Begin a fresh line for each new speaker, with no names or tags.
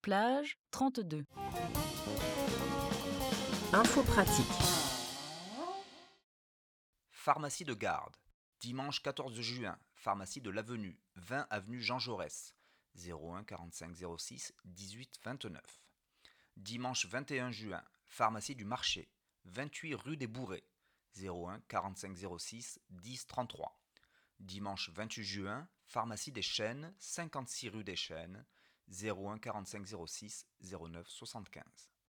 Plage 32.
Info pratique.
Pharmacie de Garde. Dimanche 14 juin, pharmacie de l'Avenue, 20 avenue Jean Jaurès, 01 45 06 18 29. Dimanche 21 juin, pharmacie du Marché, 28 rue des Bourrets, 01 45 06 10 33. Dimanche 28 juin, pharmacie des Chênes, 56 rue des Chênes, 01 45 06 09 75.